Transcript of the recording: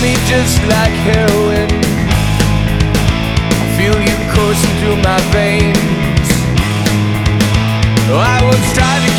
me just like heroin. I feel you coursing through my veins. I was driving